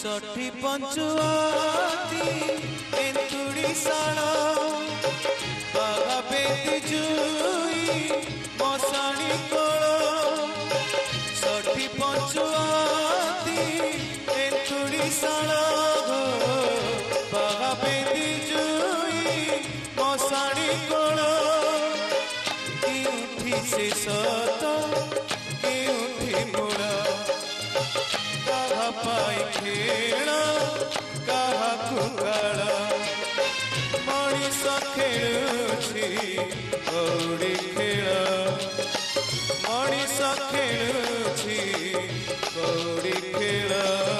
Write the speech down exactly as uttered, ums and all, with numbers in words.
षठी पंचुआती एंतुड़ी साड़ा बेदी जुई मशाणी कोल षठी पंचुआती एंतुड़ी साड़ा बेदी जुई मशाणी कोल केउठी से सत केउठी मूल कहा पाई खेल कहा कुकाल मनीष खेलुछि कौड़ी खेल मनीष खेलुछि कौड़ी खेल।